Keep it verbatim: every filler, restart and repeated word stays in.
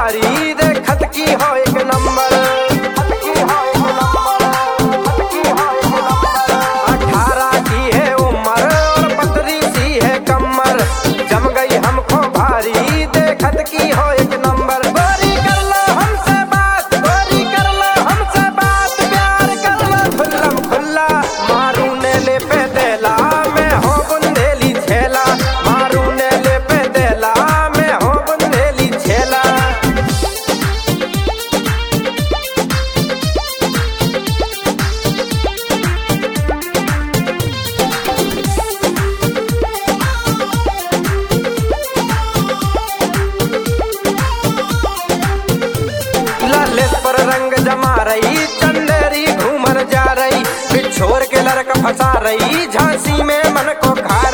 भारी देखत की हो एक नंबर। अठारह की है उम्र और पतली सी है कमर, जम गई हमको भारी देखत की हो एक नंबर। गोरी कर लो हमसे बात, गोरी कर लो हमसे बात, प्यार कर लो खुल्लम खुल्ला। मारू ने ले पे देला मैं हो बुंदेली झेला, मारू ने ले पे देला मैं हो बुंदेली झेला। पर रंग जमा रही चंदेरी घूमर जा रही, बिछोर के लड़का फंसा रही झांसी में मन को खा